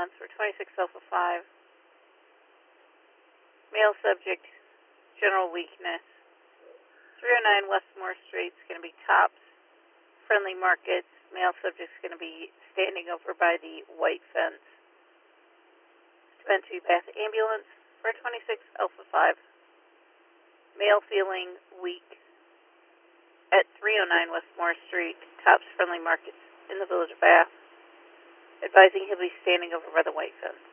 months for 26 Alpha 5. Male subject, general weakness. 309 Westmore Street is going to be Tops, Friendly Markets. Male subject is going to be standing over by the white fence. Dispensary Bath Ambulance for 26 Alpha 5. Male feeling weak at 309 Westmore Street, Tops, Friendly Markets in the village of Bath. Advising he'll be standing over by the white fence.